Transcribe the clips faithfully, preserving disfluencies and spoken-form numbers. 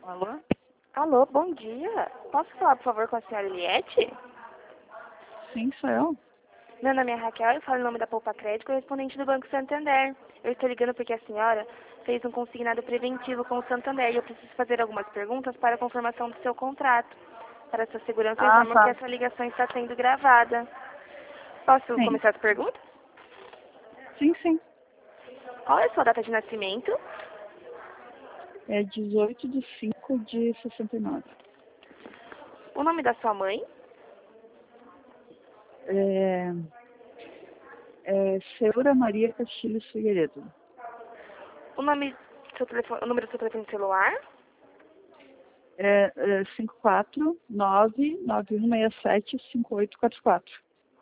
Alô? Alô, bom dia. Posso falar, por favor, com a senhora Eliette? Sim, sou eu. Meu nome é Raquel, eu falo em nome da Poupa Crédito, correspondente do Banco Santander. Eu estou ligando porque a senhora fez um consignado preventivo com o Santander e eu preciso fazer algumas perguntas para a confirmação do seu contrato. Para sua segurança, eu Ah, informo que tá. essa ligação está sendo gravada. Posso Sim. começar as perguntas? Sim, sim. Qual é a sua data de nascimento? É dezoito de cinco de sessenta e nove. O nome da sua mãe? É, é Seura Maria Castilhos Figueiredo. O nome do seu telefone, o número do seu telefone celular? É, é cinco quatro nove nove um seis sete cinco oito quatro quatro.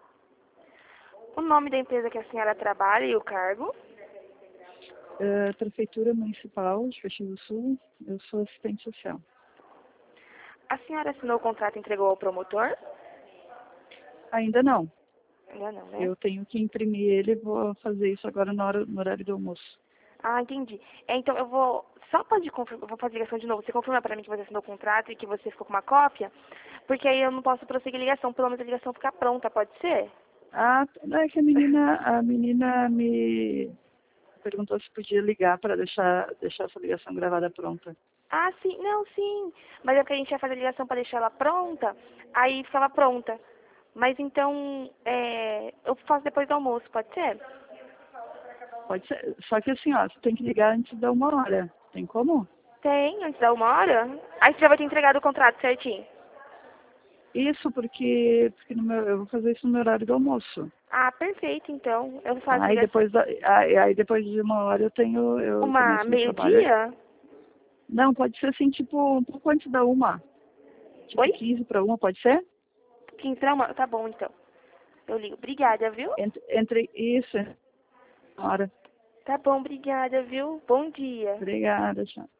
O nome da empresa que a senhora trabalha e o cargo? É, Prefeitura Municipal de Caxias do Sul. Eu sou assistente social. A senhora assinou o contrato e entregou ao promotor? Ainda não. Ainda não, né? Eu tenho que imprimir ele e vou fazer isso agora na hora, no horário do almoço. Ah, entendi. É, então eu vou. Só pode confirmar, eu vou fazer ligação de novo. Você confirma para mim que você assinou o contrato e que você ficou com uma cópia? Porque aí eu não posso prosseguir a ligação, pelo menos a ligação ficar pronta, pode ser? Ah, não é que a menina, a menina me perguntou se podia ligar para deixar, deixar essa ligação gravada pronta. Ah, sim, não, sim. Mas é que a gente ia fazer a ligação para deixar ela pronta, aí ficava pronta. Mas então, é, eu faço depois do almoço, pode ser? Pode ser. Só que assim, ó, você tem que ligar antes da uma hora. Tem como? Tem, antes da uma hora. Aí você já vai ter entregado o contrato certinho. Isso porque, porque no meu, eu vou fazer isso no meu horário do almoço. Ah, perfeito, então. Eu faço a Aí ligação. depois, da, aí, aí depois de uma hora eu tenho, eu Uma começo meu trabalho. meio-dia? Não, pode ser assim, tipo, um pouco antes da uma. Tipo Oi? quinze para uma, pode ser? quinze para uma? Tá bom, então. Eu ligo. Obrigada, viu? Entre, entre isso, uma hora. Tá bom, obrigada, viu? Bom dia. Obrigada, tchau.